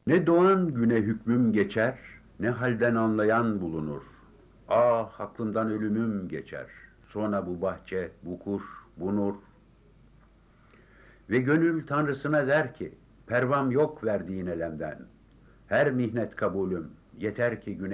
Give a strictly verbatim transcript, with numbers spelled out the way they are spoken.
Ne doğan güne hükmüm geçer, ne halden anlayan bulunur. Ah, aklımdan ölümüm geçer. Sonra bu bahçe, bu kuş, bu nur. Ve gönül tanrısına der ki, pervam yok verdiğin elemden. Her mihnet kabulüm, yeter ki güneş